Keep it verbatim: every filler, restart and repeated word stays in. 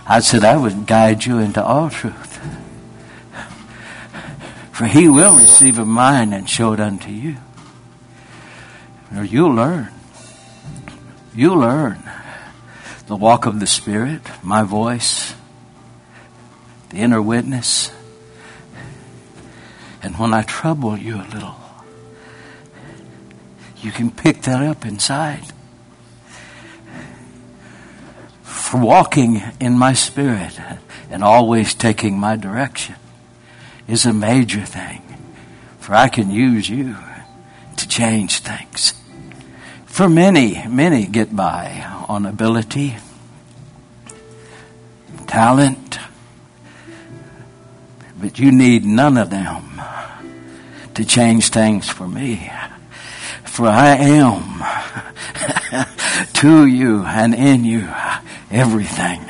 I said, I would guide you into all truth. For he will receive of mine and show it unto you. Or you'll learn. You'll learn the walk of the Spirit, my voice, the inner witness. And when I trouble you a little, you can pick that up inside. For walking in my Spirit and always taking my direction is a major thing. For I can use you to change things. For many, many get by on ability, talent, but you need none of them to change things for me. For I am to you and in you everything.